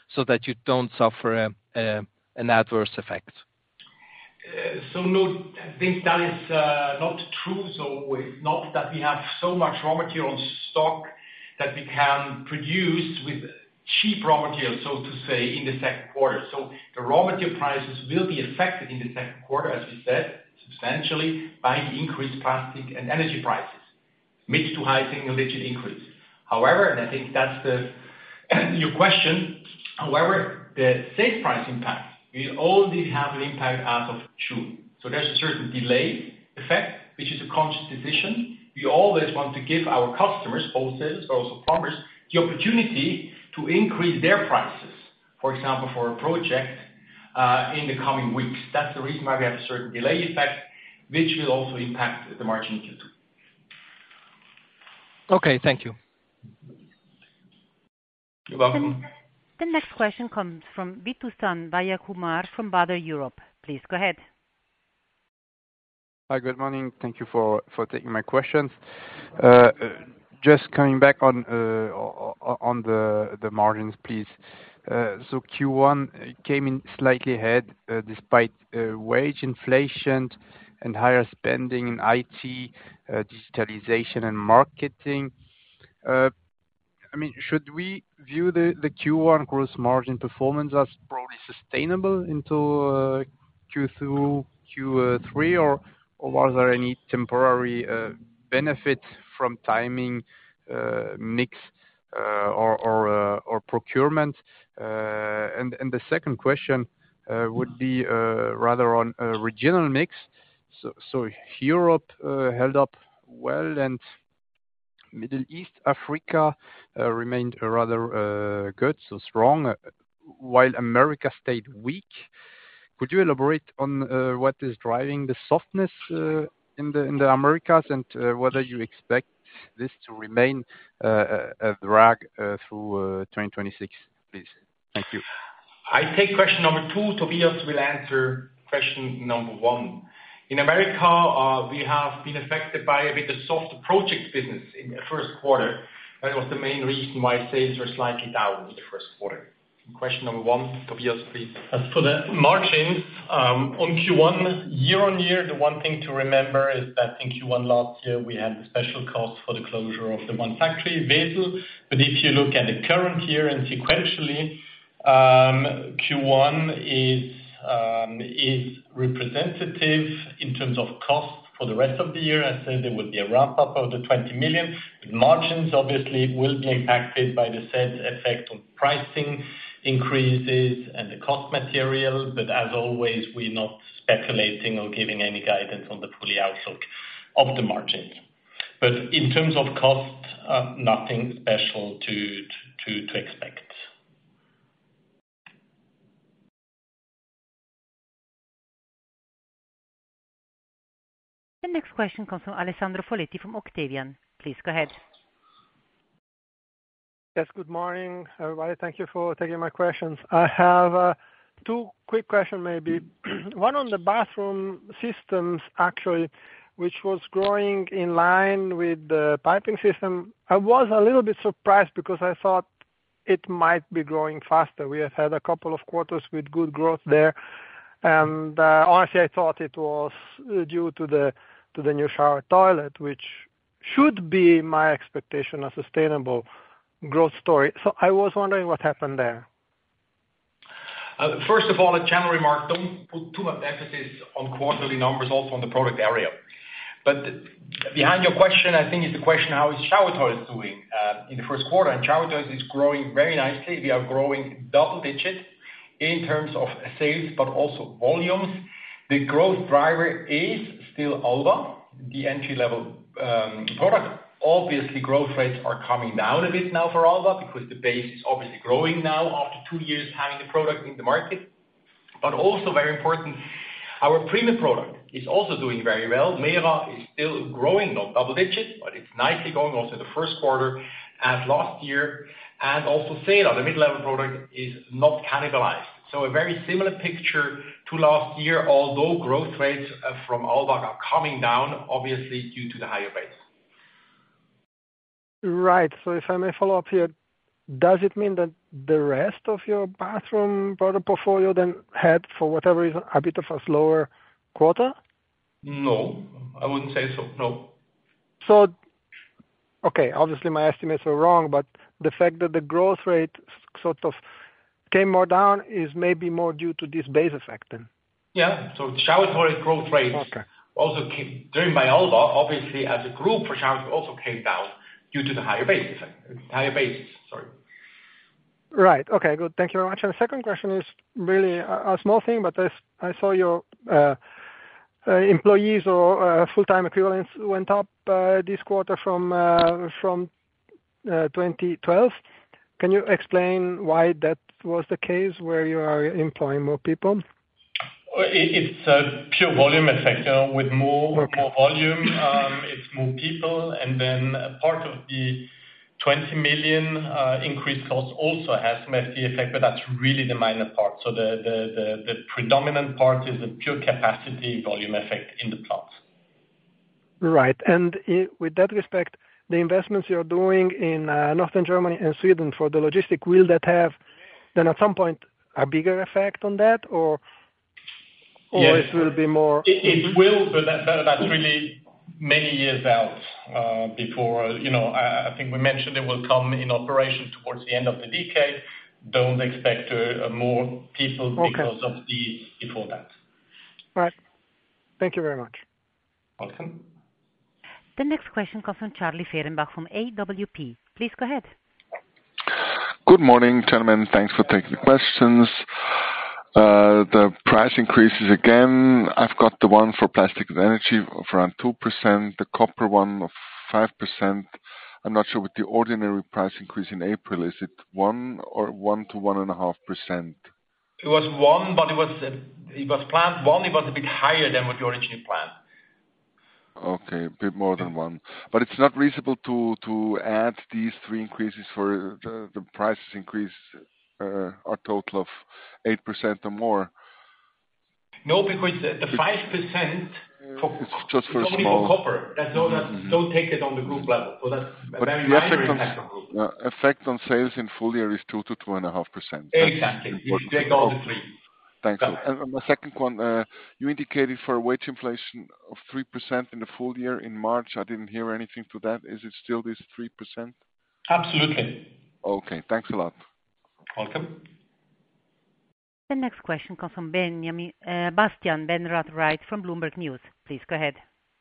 Speaker 13: so that you don't suffer a, a, an adverse effect?
Speaker 1: Uh, so no, I think that is uh, not true. So it's not that we have so much raw material on stock that we can produce with cheap raw material, so to say, in the second quarter. So the raw material prices will be affected in the second quarter, as we said, substantially by the increased plastic and energy prices, mid to high single-digit increase. However, and I think that's the your question, however, the sales price impact will only have an impact as of June. So there's a certain delay effect, which is a conscious decision. We always want to give our customers, wholesalers, but also plumbers, the opportunity to increase their prices, for example, for a project uh, in the coming weeks. That's the reason why we have a certain delay effect, which will also impact the margin in Q two.
Speaker 13: Okay, thank you.
Speaker 1: You're welcome.
Speaker 2: The, the next question comes from Vithushan Vayakumar from Baader Europe. Please go ahead.
Speaker 14: Hi, good morning. Thank you for, for taking my questions. Uh, just coming back on uh, on the the margins, please. Uh, so Q one came in slightly ahead uh, despite uh, wage inflation and higher spending in I T, uh, digitalization and marketing. Uh, I mean, should we view the, the Q one gross margin performance as probably sustainable into uh, Q two, Q three, or or was there any temporary uh, benefit from timing, uh, mix, uh, or or, uh, or procurement? Uh, and and the second question uh, would be uh, rather on uh, regional mix. So so Europe uh, held up well, and Middle East, Africa uh, remained rather uh, good, so strong, uh, while America stayed weak. Could you elaborate on uh, what is driving the softness uh, in the in the Americas, and uh, whether you expect this to remain uh, a drag uh, through uh, twenty twenty-six, please? Thank you.
Speaker 1: I take question number two. Tobias will answer question number one. In America, uh, we have been affected by a bit of soft project business in the first quarter. That was the main reason why sales were slightly down in the first quarter. Question number one, Tobias, please.
Speaker 4: As for the margins, um, on Q one, year-on-year, the one thing to remember is that in Q one last year, we had the special cost for the closure of the one factory, Wesel. But if you look at the current year and sequentially, um, Q one is um, is representative in terms of cost for the rest of the year. I said there will be a ramp-up of the twenty million. But margins obviously will be impacted by the said effect on pricing increases and the cost material, but as always, we're not speculating or giving any guidance on the full outlook of the margins. But in terms of cost, uh, nothing special to, to, to expect.
Speaker 2: The next question comes from Alessandro Foletti from Octavian. Please go ahead.
Speaker 15: Yes, good morning, everybody. Thank you for taking my questions. I have uh, two quick questions maybe. One on the bathroom systems, actually, which was growing in line with the piping system. I was a little bit surprised because I thought it might be growing faster. We have had a couple of quarters with good growth there. And uh, honestly, I thought it was due to the to the new shower toilet, which should be my expectation, a sustainable growth story. So I was wondering what happened there.
Speaker 1: Uh, first of all, a general remark, don't put too much emphasis on quarterly numbers also on the product area. But behind your question, I think is the question, how is shower toilets doing uh, in the first quarter? And shower toilets is growing very nicely. We are growing double digit in terms of sales, but also volumes. The growth driver is still Alba, the entry-level um, product. Obviously, growth rates are coming down a bit now for Alba because the base is obviously growing now after two years having the product in the market. But also very important, our premium product is also doing very well. Mera is still growing, not double digit, but it's nicely going also in the first quarter as last year. And also Sela, the mid-level product, is not cannibalized. So a very similar picture to last year, although growth rates from Alba are coming down, obviously due to the higher base.
Speaker 15: Right. So if I may follow up here, does it mean that the rest of your bathroom product portfolio then had, for whatever reason, a bit of a slower quarter?
Speaker 1: No, I wouldn't say so. No.
Speaker 15: So, okay, obviously my estimates were wrong, but the fact that the growth rate sort of came more down is maybe more due to this base effect then.
Speaker 1: Yeah. So the shower toilet growth rates
Speaker 15: okay.
Speaker 1: also came, driven by Alba, obviously as a group for shower also came down due to the higher base effect, higher basis, sorry.
Speaker 15: Right. Okay, good. Thank you very much. And the second question is really a, a small thing, but I, I saw your uh, uh, employees or uh, full-time equivalents went up uh, this quarter from uh, from uh, twenty twelve. Can you explain why that was the case, where you are employing more people?
Speaker 4: It's a pure volume effect. You know, with more okay. more volume, um, it's more people, and then a part of the twenty million uh, increased cost also has some F T E effect, but that's really the minor part. So the, the, the, the predominant part is a pure capacity volume effect in the plants.
Speaker 15: Right. And I, with that respect, the investments you're doing in uh, Northern Germany and Sweden for the logistic, will that have then at some point a bigger effect on that, or or
Speaker 4: yes.
Speaker 15: it will be more?
Speaker 4: It, it will, but that, that, that's really many years out uh, before, you know, I, I think we mentioned it will come in operation towards the end of the decade. Don't expect uh, more people
Speaker 15: okay.
Speaker 4: because of the before that.
Speaker 15: Right. Thank you very much.
Speaker 4: Welcome.
Speaker 2: The next question comes from Charlie Fehrenbach from A W P. Please go ahead.
Speaker 16: Good morning, gentlemen. Thanks for taking the questions. Uh, the price increases again. I've got the one for plastic and energy of around two percent, the copper one of five percent. I'm not sure with the ordinary price increase in April, is it one or one to one and a half percent?
Speaker 1: It was one, but it was uh, it was planned one. It was a bit higher than what you originally planned.
Speaker 16: Okay, a bit more than one. But it's not reasonable to to add these three increases for the, the prices increase uh, a total of eight percent or more.
Speaker 1: No, because the five percent for
Speaker 16: it's just for
Speaker 1: only
Speaker 16: small.
Speaker 1: for copper. That's no, that's mm-hmm. Don't take it on the group level. So that's a
Speaker 16: but
Speaker 1: very
Speaker 16: the
Speaker 1: minor
Speaker 16: effect
Speaker 1: impact
Speaker 16: on,
Speaker 1: on group.
Speaker 16: Uh, effect on sales in full year is two to two and a half percent.
Speaker 1: Exactly. If you take all the three.
Speaker 16: Thanks. Yeah. And my second one, uh, you indicated for wage inflation of three percent in the full year in March. I didn't hear anything to that. Is it still this three percent?
Speaker 4: Absolutely.
Speaker 16: Okay. Thanks a lot.
Speaker 1: Welcome.
Speaker 2: The next question comes from Benjamin, uh, Bastian Benrath-Wright from Bloomberg News. Please go ahead.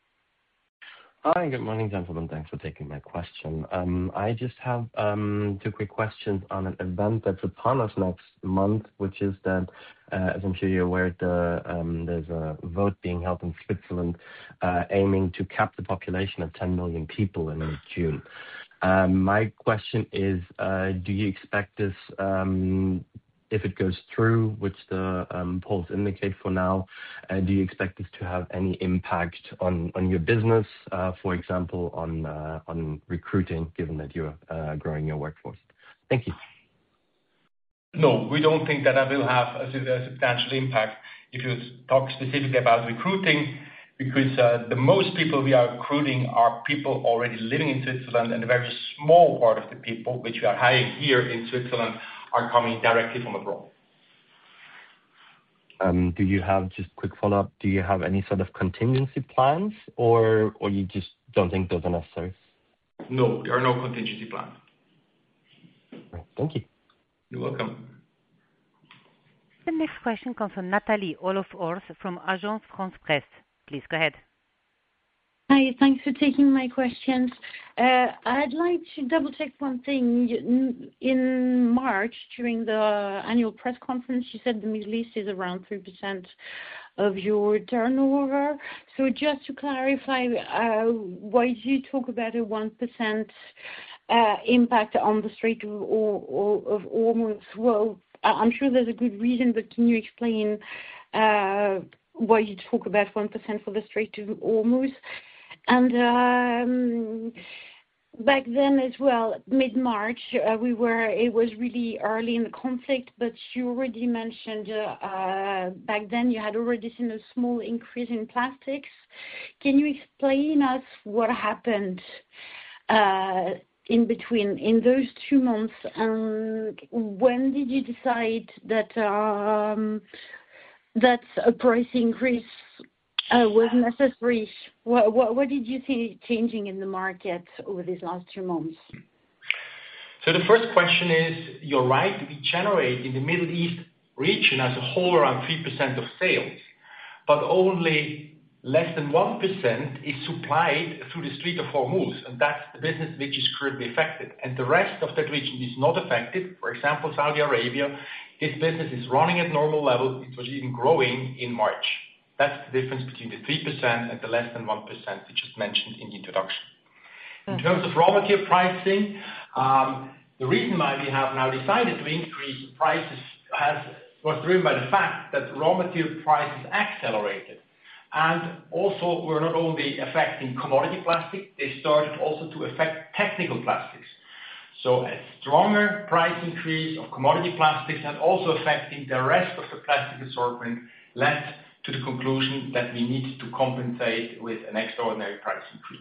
Speaker 17: Hi, good morning, gentlemen. Thanks for taking my question. Um, I just have um, two quick questions on an event that's upon us next month, which is that, uh, as I'm sure you're aware, the, um, there's a vote being held in Switzerland uh, aiming to cap the population at ten million people in June. Um, my question is, uh, do you expect this, um, if it goes through, which the um, polls indicate for now, uh, do you expect this to have any impact on, on your business, uh, for example, on uh, on recruiting, given that you're uh, growing your workforce? Thank you.
Speaker 1: No, we don't think that that will have a, a substantial impact if you talk specifically about recruiting, because uh, the most people we are recruiting are people already living in Switzerland, and a very small part of the people which we are hiring here in Switzerland are coming directly from abroad.
Speaker 17: Um, do you have, just quick follow-up, do you have any sort of contingency plans, or or you just don't think those are necessary?
Speaker 1: No, there are no contingency plans.
Speaker 17: Right, thank you.
Speaker 1: You're welcome.
Speaker 2: The next question comes from Nathalie Olof-Ors from Agence France-Presse. Please go ahead.
Speaker 18: Hi, thanks for taking my questions. Uh, I'd like to double-check one thing. In March, during the annual press conference, you said the Middle East is around three percent of your turnover. So just to clarify, uh, why do you talk about a one percent uh, impact on the Strait of Hormuz? Well, I'm sure there's a good reason, but can you explain uh, why you talk about one percent for the Strait of Hormuz? And um, back then as well, mid-March, uh, we were. It was really early in the conflict, but you already mentioned uh, uh, back then you had already seen a small increase in plastics. Can you explain us what happened uh, in between, in those two months, and when did you decide that um, that a price increase uh, was necessary? What, what, what did you see changing in the market over these last two months?
Speaker 1: So the first question is, you're right, we generate in the Middle East region as a whole around three percent of sales, but only less than one percent is supplied through the Strait of Hormuz, and that's the business which is currently affected. And the rest of that region is not affected. For example, Saudi Arabia, this business is running at normal levels. It was even growing in March. That's the difference between the three percent and the less than one percent we just mentioned in the introduction. In terms of raw material pricing, um, the reason why we have now decided to increase prices has, was driven by the fact that raw material prices accelerated. And also, we're not only affecting commodity plastic, they started also to affect technical plastics. So a stronger price increase of commodity plastics and also affecting the rest of the plastic assortment led to the conclusion that we need to compensate with an extraordinary price increase.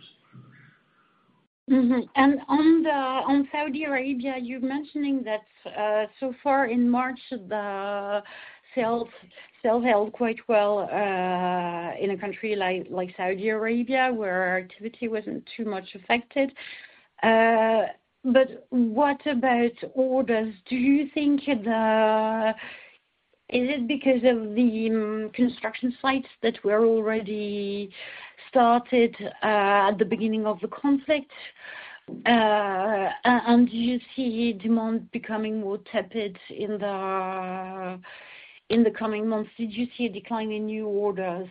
Speaker 18: Mm-hmm. And on the on Saudi Arabia, you're mentioning that uh, so far in March the sales sales held quite well uh, in a country like like Saudi Arabia, where activity wasn't too much affected. Uh, but what about orders? Do you think the is it because of the um, construction sites that were already started uh, at the beginning of the conflict? Uh, and do you see demand becoming more tepid in the in the coming months? Did you see a decline in new orders?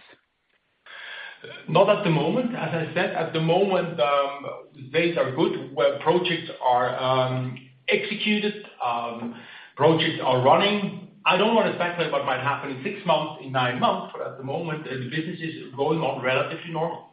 Speaker 1: Not at the moment. As I said, at the moment, um, days are good, where projects are um, executed, um, projects are running. I don't want to speculate what might happen in six months, in nine months, but at the moment, uh, the business is going on relatively normal.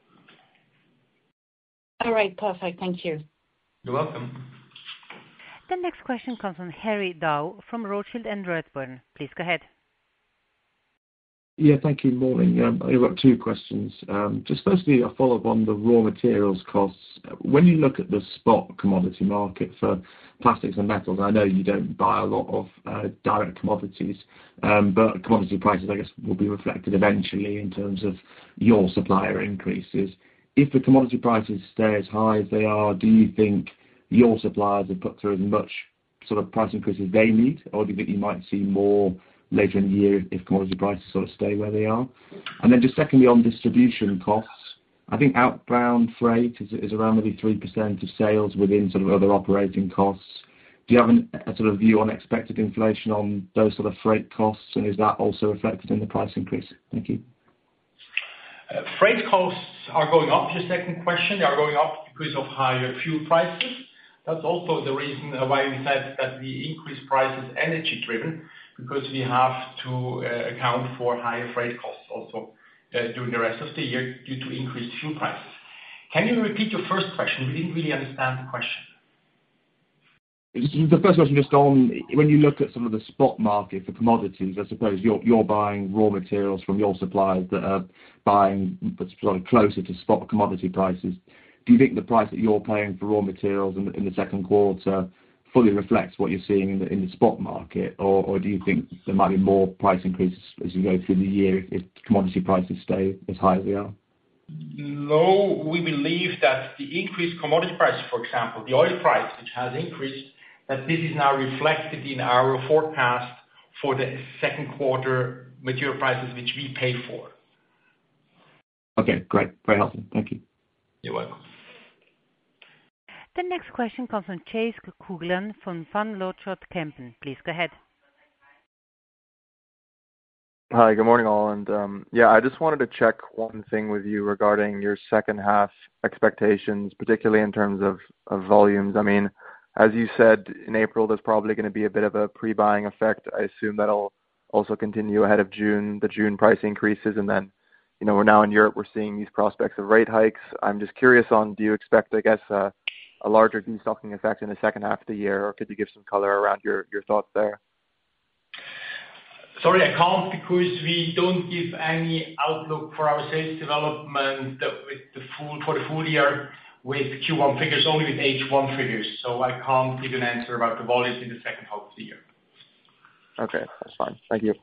Speaker 18: All right, perfect. Thank you.
Speaker 1: You're welcome.
Speaker 2: The next question comes from Harry Dow from Rothschild and Redburn. Please go ahead.
Speaker 19: Yeah, thank you. Morning. Um, I've got two questions. Um, just firstly, a follow-up on the raw materials costs. When you look at the spot commodity market for plastics and metals, I know you don't buy a lot of uh, direct commodities, um, but commodity prices, I guess, will be reflected eventually in terms of your supplier increases. If the commodity prices stay as high as they are, do you think your suppliers have put through as much sort of price increases they need, or do you think you might see more later in the year if commodity prices sort of stay where they are? And then just secondly, on distribution costs, I think outbound freight is, is around maybe three percent of sales within sort of other operating costs. Do you have an, a sort of view on expected inflation on those sort of freight costs, and is that also reflected in the price increase? Thank you.
Speaker 1: Uh, freight costs are going up, your second question. They are going up because of higher fuel prices. That's also the reason why we said that the increased price is energy driven, because we have to uh, account for higher freight costs also uh, during the rest of the year due to increased fuel prices. Can you repeat your first question? We didn't really understand the question.
Speaker 19: The first question just on, when you look at some of the spot market for commodities, I suppose you're, you're buying raw materials from your suppliers that are buying sort of closer to spot commodity prices. Do you think the price that you're paying for raw materials in the, in the second quarter fully reflects what you're seeing in the, in the spot market, or, or do you think there might be more price increases as you go through the year if, if commodity prices stay as high as they are?
Speaker 1: No, we believe that the increased commodity price, for example, the oil price, which has increased, that this is now reflected in our forecast for the second quarter material prices which we pay for.
Speaker 19: Okay, great. Very helpful. Thank you.
Speaker 1: You're welcome.
Speaker 2: The next question comes from Chase Kuglen from Van Lanschot Kempen. Please go ahead.
Speaker 20: Hi, good morning all. And um, yeah, I just wanted to check one thing with you regarding your second half expectations, particularly in terms of, of volumes. I mean, as you said, in April, there's probably going to be a bit of a pre-buying effect. I assume that'll also continue ahead of June, the June price increases. And then, you know, we're now in Europe, we're seeing these prospects of rate hikes. I'm just curious on, do you expect, I guess, uh, a larger destocking effect in the second half of the year, or could you give some color around your, your thoughts there?
Speaker 1: Sorry, I can't, because we don't give any outlook for our sales development with the full, for the full year. with Q one figures, only with H one figures, so I can't give you an answer about the volumes in the second half of the year.
Speaker 20: Okay, that's fine. Thank you.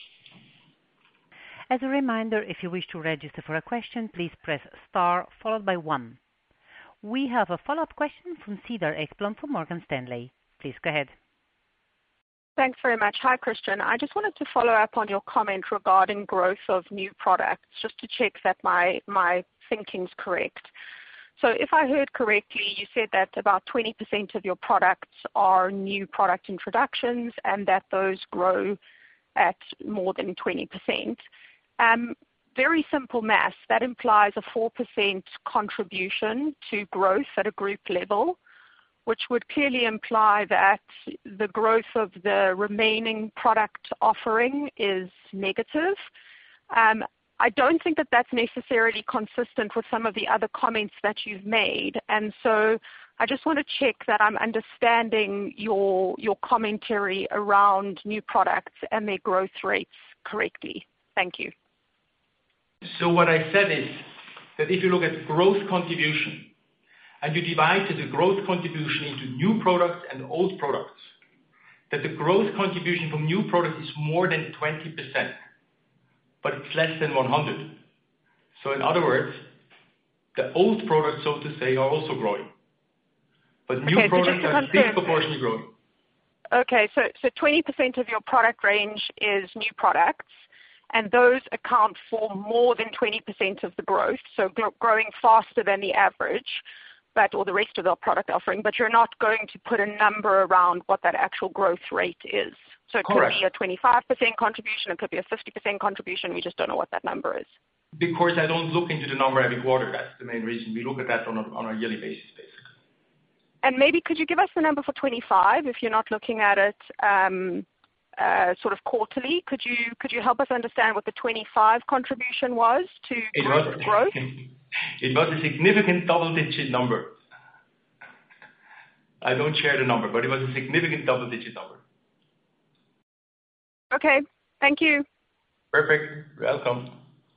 Speaker 2: As a reminder, if you wish to register for a question, please press star followed by one. We have a follow-up question from Cedar Ekblom from Morgan Stanley. Please go ahead.
Speaker 10: Thanks very much. Hi, Christian. I just wanted to follow up on your comment regarding growth of new products, just to check that my my thinking's correct. So if I heard correctly, you said that about twenty percent of your products are new product introductions and that those grow at more than twenty percent. Um, very simple math, that implies a four percent contribution to growth at a group level, which would clearly imply that the growth of the remaining product offering is negative. Um, I don't think that that's necessarily consistent with some of the other comments that you've made, and so I just want to check that I'm understanding your your commentary around new products and their growth rates correctly. Thank you.
Speaker 1: So what I said is that if you look at growth contribution and you divide the growth contribution into new products and old products, that the growth contribution from new products is more than twenty percent, but it's less than one hundred. So in other words, the old products, so to say, are also growing. But new
Speaker 10: okay,
Speaker 1: products
Speaker 10: so
Speaker 1: are disproportionately growing.
Speaker 10: Okay, so, so twenty percent of your product range is new products, and those account for more than twenty percent of the growth, so gr- growing faster than the average, but or the rest of the product offering, but you're not going to put a number around what that actual growth rate is. So it
Speaker 1: Correct.
Speaker 10: could be a twenty-five percent contribution, it could be a fifty percent contribution, we just don't know what that number is.
Speaker 1: Because I don't look into the number every quarter, that's the main reason. We look at that on a, on a yearly basis, basically.
Speaker 10: And maybe could you give us the number for twenty-five if you're not looking at it um, uh, sort of quarterly? Could you could you help us understand what the twenty-five contribution was to
Speaker 1: It
Speaker 10: group
Speaker 1: was,
Speaker 10: growth?
Speaker 1: it was a significant double-digit number. I don't share the number, but it was a significant double-digit number.
Speaker 10: Okay, thank you.
Speaker 1: Perfect. Welcome.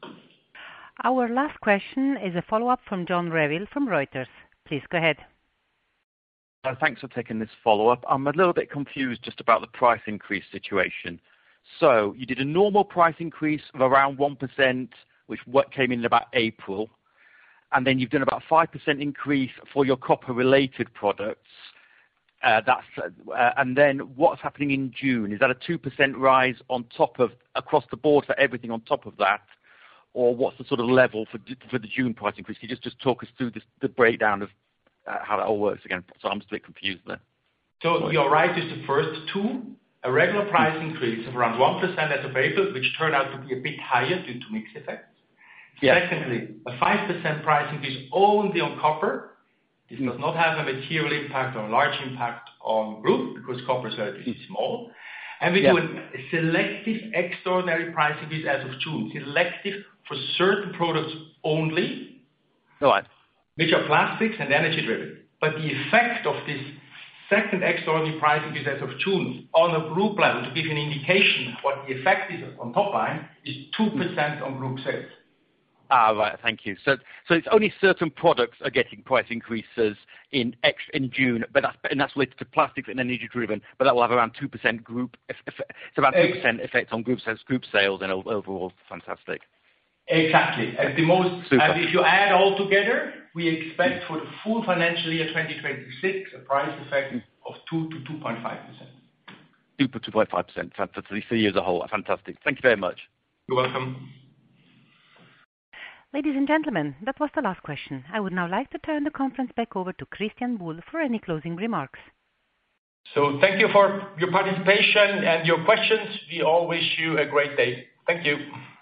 Speaker 2: Our last question is a follow-up from John Revill from Reuters. Please go ahead.
Speaker 8: Uh, thanks for taking this follow-up. I'm a little bit confused just about the price increase situation. So you did a normal price increase of around one percent, which what came in about April, and then you've done about five percent increase for your copper-related products. Uh, that's uh, and then what's happening in June? Is that a two percent rise on top of across the board for everything on top of that, or what's the sort of level for for the June price increase? Can you just just talk us through this, the breakdown of uh, how that all works again? So I'm just a bit confused there.
Speaker 1: So you're right. Is the first two a regular price increase of around one percent as of April, which turned out to be a bit higher due to mix effects.
Speaker 8: Yeah.
Speaker 1: Secondly, a five percent price increase only on copper. This does not have a material impact or a large impact on group because copper is relatively small. And we
Speaker 8: Yeah.
Speaker 1: do a selective extraordinary price increase as of June, selective for certain products only,
Speaker 8: All right.
Speaker 1: which are plastics and energy driven. But the effect of this second extraordinary price increase as of June on a group level, to give you an indication what the effect is on top line, is two percent on group sales.
Speaker 8: Ah, right. Thank you. So, so it's only certain products are getting price increases in extra, in June, but that's and that's related to plastics and energy driven. But that will have around two percent group. It's around two percent effect on group sales, group sales, and overall, fantastic.
Speaker 1: Exactly. And the most,
Speaker 8: Super.
Speaker 1: and if you add all together, we expect for the full financial year twenty twenty-six a price effect of two to two point five percent.
Speaker 8: two to two point five percent. Fantastic for the year as a whole. Fantastic. Thank you very much.
Speaker 1: You're welcome.
Speaker 2: Ladies and gentlemen, that was the last question. I would now like to turn the conference back over to Christian Buhl for any closing remarks.
Speaker 1: So thank you for your participation and your questions. We all wish you a great day. Thank you.